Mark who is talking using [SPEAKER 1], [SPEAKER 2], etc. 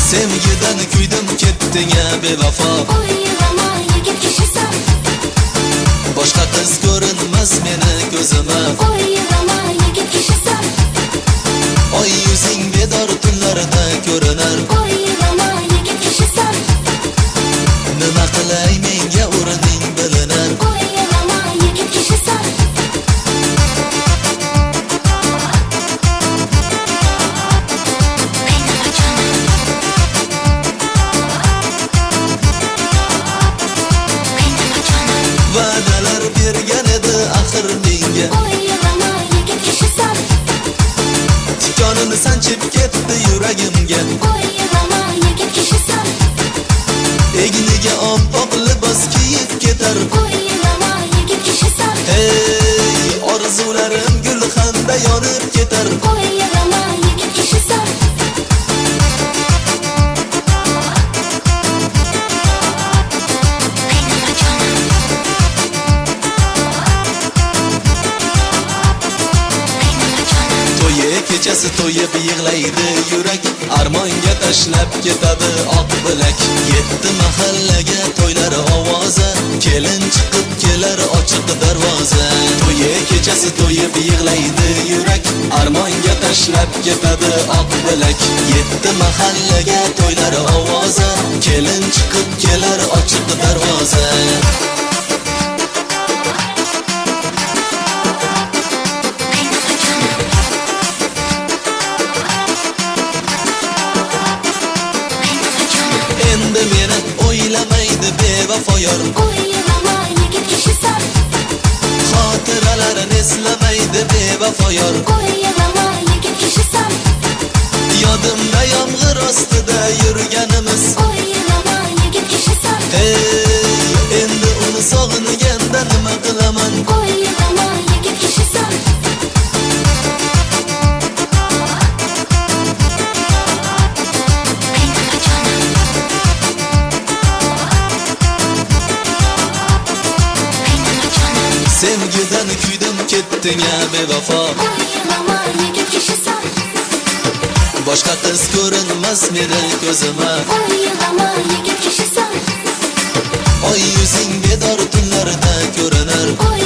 [SPEAKER 1] Sevgiden kuydim ketding ya bevafo.
[SPEAKER 2] O'ylama yigit kishisan.
[SPEAKER 1] Boshqa qiz ko'rinmas meni ko'zima.
[SPEAKER 2] O'ylama yigit kishisan.
[SPEAKER 1] Oy yuzing bedor tunlarda ko'rinar.
[SPEAKER 2] O'ylama yigit kishisan.
[SPEAKER 1] Nima qilay menga o'rning bilinar.
[SPEAKER 2] O'ylama yigit kishisan.
[SPEAKER 1] Va'dalar bergan edi axir menga.
[SPEAKER 2] O'ylama yigit kishisan.
[SPEAKER 1] Tikonini sanchib ketdi yuragimga.
[SPEAKER 2] O'ylama yigit kishisan.
[SPEAKER 1] Egniga oppoq libos kiyib ketar.
[SPEAKER 2] O'ylama yigit kishisan.
[SPEAKER 1] Hey, orzularim gulxanda yonib ketar.
[SPEAKER 2] O'ylama yigit kishisan.
[SPEAKER 1] Kechasi to'yib yig'laydi yurak, armonga tashlab ketadi oq bilak. Yetti mahallaga to'ylar ovoza, kelin chiqib kelar ochiq darvoza. To'yi kechasi to'yib yig'laydi yurak, armonga tashlab ketadi oq bilak. Yetti mahallaga to'ylar ovoza, kelin chiqib kelar ochiq darvoza. Endi meni o'ylamaydi bevafo yor.
[SPEAKER 2] O'ylama yigit kishisan.
[SPEAKER 1] Xotiralarini eslamaydi bevafo yor.
[SPEAKER 2] O'ylama yigit kishisan.
[SPEAKER 1] Yodimda yomg'ir ostida yurganimiz.
[SPEAKER 2] O'ylama yigit kishisan.
[SPEAKER 1] Hey, endi uni sog'inganda nima qilaman?
[SPEAKER 2] O'ylama yigit kishisan.
[SPEAKER 1] Sevgidan kuydim ketding ya bevafo.
[SPEAKER 2] O'ylama yigit kishisan.
[SPEAKER 1] Boshqa qiz ko'rinmas meni ko'zima.
[SPEAKER 2] O'ylama yigit kishisan.
[SPEAKER 1] Oy yuzing bedor tunlarda ko'rinar.